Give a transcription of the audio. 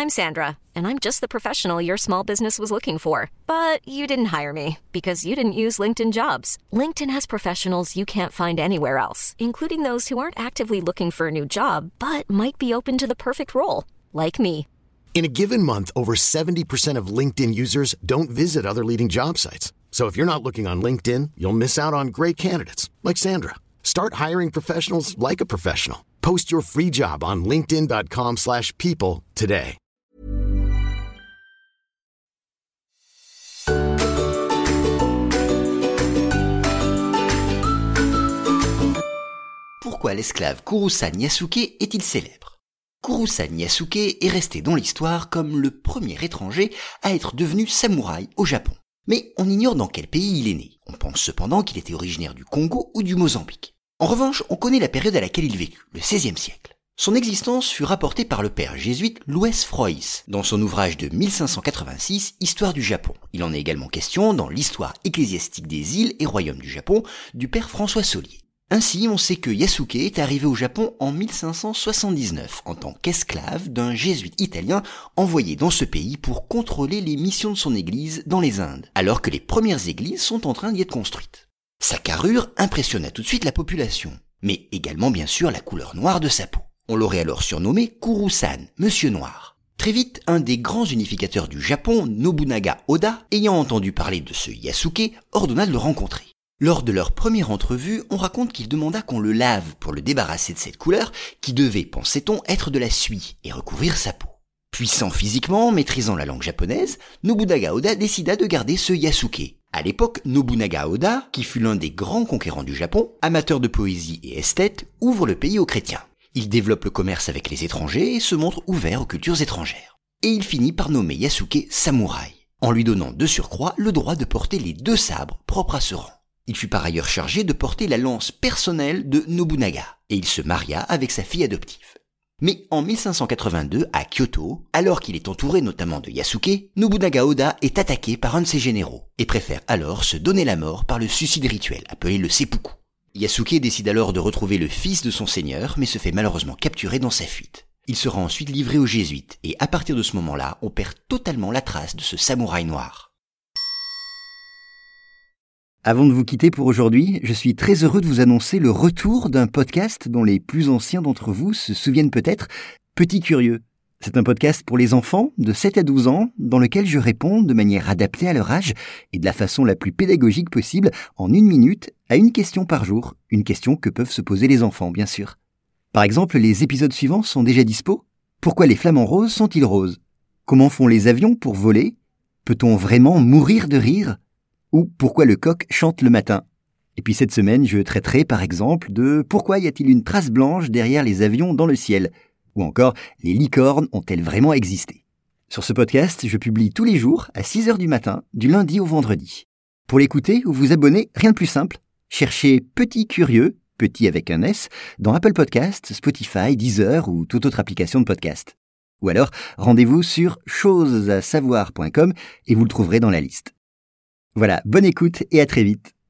I'm Sandra, and I'm just the professional your small business was looking for. But you didn't hire me because you didn't use LinkedIn Jobs. LinkedIn has professionals you can't find anywhere else, including those who aren't actively looking for a new job, but might be open to the perfect role, like me. In a given month, over 70% of LinkedIn users don't visit other leading job sites. So if you're not looking on LinkedIn, you'll miss out on great candidates like Sandra. Start hiring professionals like a professional. Post your free job on linkedin.com/people today. Pourquoi l'esclave Kuru-san Yasuke est-il célèbre ? Kuru-san Yasuke est resté dans l'histoire comme le premier étranger à être devenu samouraï au Japon. Mais on ignore dans quel pays il est né. On pense cependant qu'il était originaire du Congo ou du Mozambique. En revanche, on connaît la période à laquelle il vécut, le XVIe siècle. Son existence fut rapportée par le père jésuite Louis Frois dans son ouvrage de 1586, Histoire du Japon. Il en est également question dans l'Histoire ecclésiastique des îles et royaumes du Japon du père François Solier. Ainsi, on sait que Yasuke est arrivé au Japon en 1579 en tant qu'esclave d'un jésuite italien envoyé dans ce pays pour contrôler les missions de son église dans les Indes, alors que les premières églises sont en train d'y être construites. Sa carrure impressionna tout de suite la population, mais également bien sûr la couleur noire de sa peau. On l'aurait alors surnommé Kuru-san, Monsieur Noir. Très vite, un des grands unificateurs du Japon, Nobunaga Oda, ayant entendu parler de ce Yasuke, ordonna de le rencontrer. Lors de leur première entrevue, on raconte qu'il demanda qu'on le lave pour le débarrasser de cette couleur qui devait, pensait-on, être de la suie et recouvrir sa peau. Puissant physiquement, maîtrisant la langue japonaise, Nobunaga Oda décida de garder ce Yasuke. À l'époque, Nobunaga Oda, qui fut l'un des grands conquérants du Japon, amateur de poésie et esthète, ouvre le pays aux chrétiens. Il développe le commerce avec les étrangers et se montre ouvert aux cultures étrangères. Et il finit par nommer Yasuke samouraï, en lui donnant de surcroît le droit de porter les 2 sabres propres à ce rang. Il fut par ailleurs chargé de porter la lance personnelle de Nobunaga, et il se maria avec sa fille adoptive. Mais en 1582, à Kyoto, alors qu'il est entouré notamment de Yasuke, Nobunaga Oda est attaqué par un de ses généraux, et préfère alors se donner la mort par le suicide rituel, appelé le seppuku. Yasuke décide alors de retrouver le fils de son seigneur, mais se fait malheureusement capturer dans sa fuite. Il sera ensuite livré aux jésuites, et à partir de ce moment-là, on perd totalement la trace de ce samouraï noir. Avant de vous quitter pour aujourd'hui, je suis très heureux de vous annoncer le retour d'un podcast dont les plus anciens d'entre vous se souviennent peut-être, Petit Curieux. C'est un podcast pour les enfants de 7 à 12 ans dans lequel je réponds de manière adaptée à leur âge et de la façon la plus pédagogique possible en 1 minute à une question par jour, une question que peuvent se poser les enfants bien sûr. Par exemple, les épisodes suivants sont déjà dispo. Pourquoi les flamants roses sont-ils roses ? Comment font les avions pour voler ? Peut-on vraiment mourir de rire ? Ou pourquoi le coq chante le matin. Et puis cette semaine, je traiterai par exemple de pourquoi y a-t-il une trace blanche derrière les avions dans le ciel. Ou encore, les licornes ont-elles vraiment existé. Sur ce podcast, je publie tous les jours à 6h du matin, du lundi au vendredi. Pour l'écouter ou vous abonner, rien de plus simple. Cherchez Petit Curieux, petit avec un S, dans Apple Podcasts, Spotify, Deezer ou toute autre application de podcast. Ou alors, rendez-vous sur chosesasavoir.com et vous le trouverez dans la liste. Voilà, bonne écoute et à très vite.